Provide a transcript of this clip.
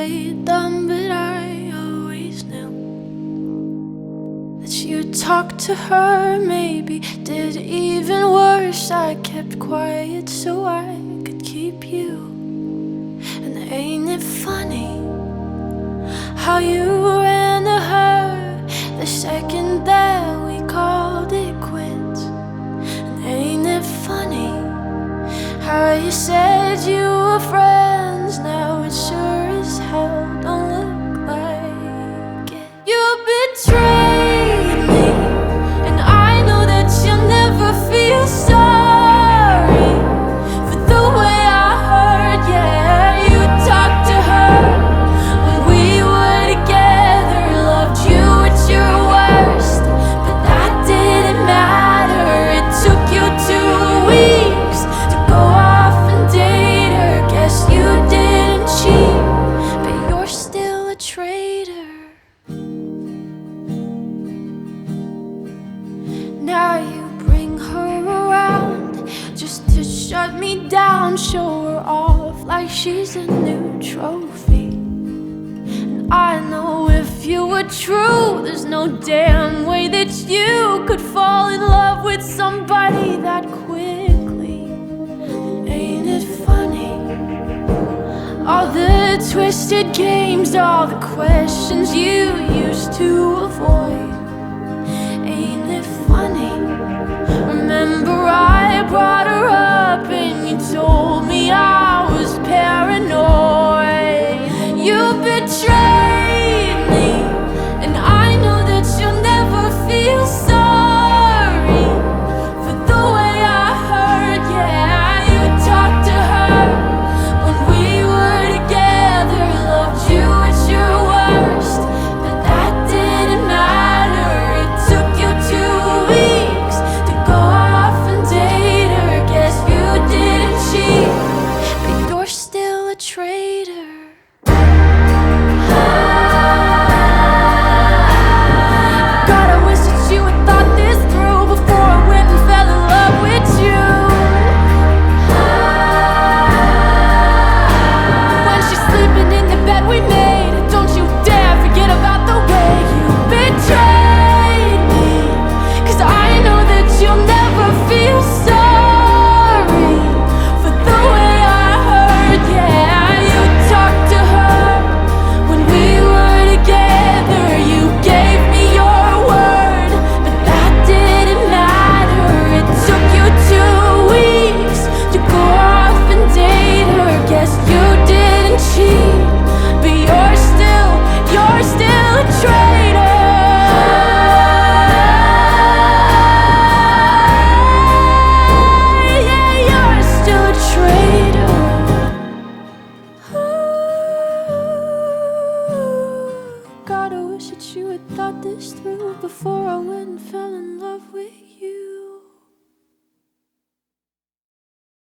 played dumb, but I always knew that you talked to her, maybe did even worse. I kept quiet so I could keep you. And ain't it funny how you ran to her the second that we called it quits? And ain't it funny how you said you were friends, now it sure as hell don't look like it. You betrayed me, and I know that you'll never feel sorry for the way I hurt. Yeah, you talked to her when we were together, loved you at your worst, but that didn't matter. It took you 2 weeks to go off and date her. Guess you didn't cheat, but you're still a traitor. Now you bring her around just to shut me down, show her off like she's a new trophy. And I know if you were true, there's no damn way that you could fall in love with somebody that quickly. And ain't it funny, all the twisted games, all the questions you used to avoid?